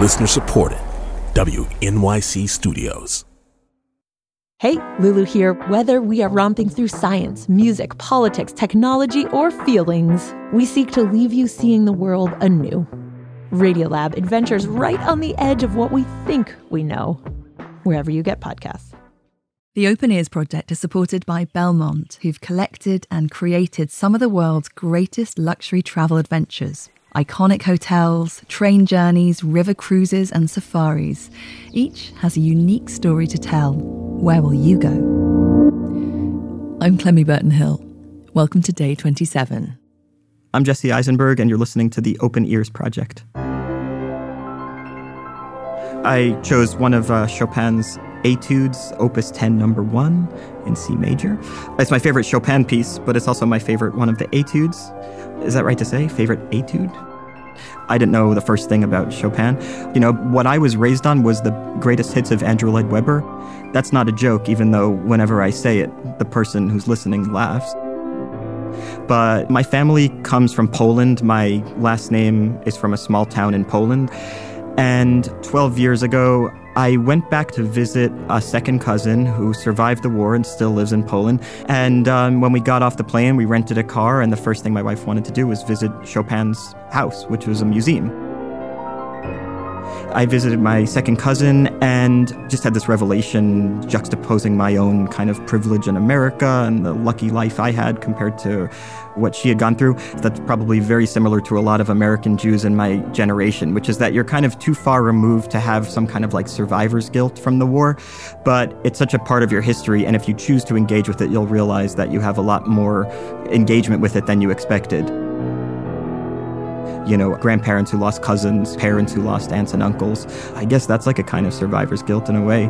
Listener supported. WNYC Studios. Hey, Lulu here. Whether we are romping through science, music, politics, technology, or feelings, we seek to leave you seeing the world anew. Radiolab adventures right on the edge of what we think we know, wherever you get podcasts. The Open Ears Project is supported by Belmont, who've collected and created some of the world's greatest luxury travel adventures. Iconic hotels, train journeys, river cruises, and safaris. Each has a unique story to tell. Where will you go? I'm Clemmy Burton Hill. Welcome to Day 27. I'm Jesse Eisenberg, and you're listening to the Open Ears Project. I chose one of Chopin's Etudes, Opus 10, number 1, in C major. It's my favorite Chopin piece, but it's also my favorite one of the Etudes. Is that right to say? Favorite etude? I didn't know the first thing about Chopin. You know, what I was raised on was the greatest hits of Andrew Lloyd Webber. That's not a joke, even though whenever I say it, the person who's listening laughs. But my family comes from Poland. My last name is from a small town in Poland. And 12 years ago, I went back to visit a second cousin who survived the war and still lives in Poland. And when we got off the plane, we rented a car, and the first thing my wife wanted to do was visit Chopin's house, which was a museum. I visited my second cousin and just had this revelation juxtaposing my own kind of privilege in America and the lucky life I had compared to what she had gone through. That's probably very similar to a lot of American Jews in my generation, which is that you're kind of too far removed to have some kind of like survivor's guilt from the war, but it's such a part of your history, and if you choose to engage with it, you'll realize that you have a lot more engagement with it than you expected. You know, grandparents who lost cousins, parents who lost aunts and uncles. I guess that's like a kind of survivor's guilt in a way.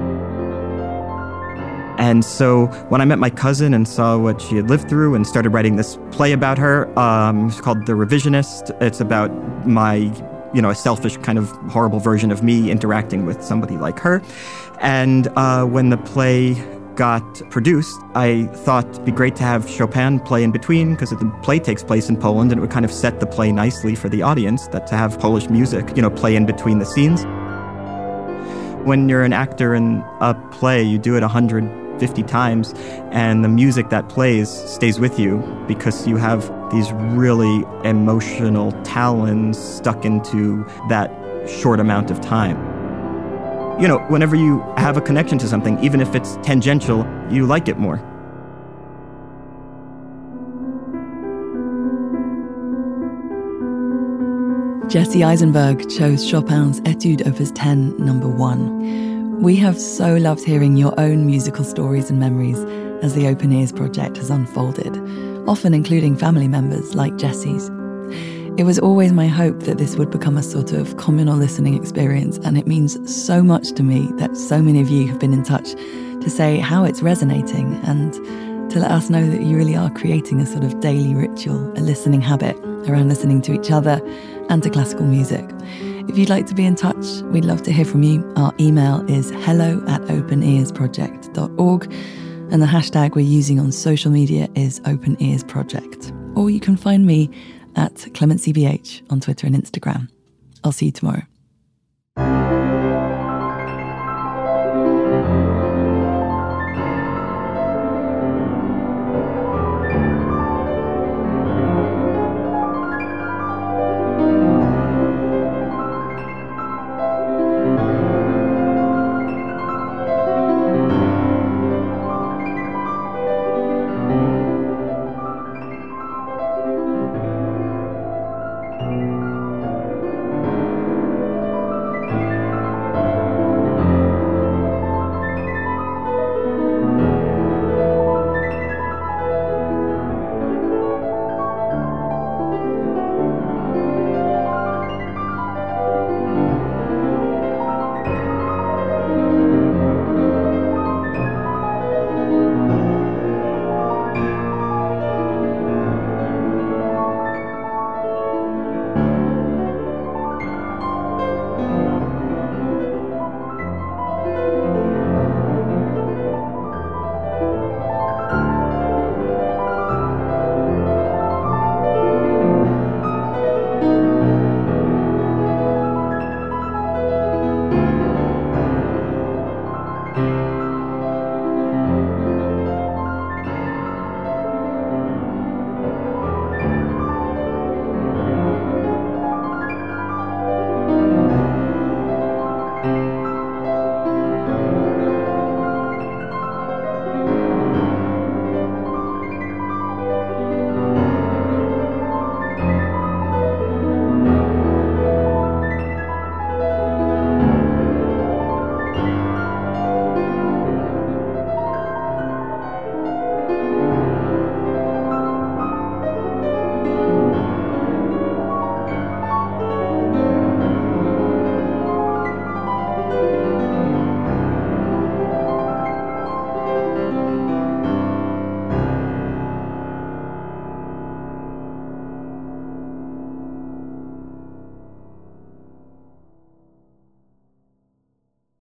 And so when I met my cousin and saw what she had lived through and started writing this play about her, it's called The Revisionist. It's about my, a selfish kind of horrible version of me interacting with somebody like her. And when the play got produced, I thought it'd be great to have Chopin play in between, because the play takes place in Poland and it would kind of set the play nicely for the audience, that to have Polish music, play in between the scenes. When you're an actor in a play, you do it 150 times, and the music that plays stays with you because you have these really emotional talons stuck into that short amount of time. Whenever you have a connection to something, even if it's tangential, you like it more. Jesse Eisenberg chose Chopin's Etude Opus 10, number 1. We have so loved hearing your own musical stories and memories as the Open Ears Project has unfolded, often including family members like Jesse's. It was always my hope that this would become a sort of communal listening experience, and it means so much to me that so many of you have been in touch to say how it's resonating and to let us know that you really are creating a sort of daily ritual, a listening habit around listening to each other and to classical music. If you'd like to be in touch, we'd love to hear from you. Our email is hello@openearsproject.org, and the hashtag we're using on social media is Open Ears Project. Or you can find me at ClementCBH on Twitter and Instagram. I'll see you tomorrow.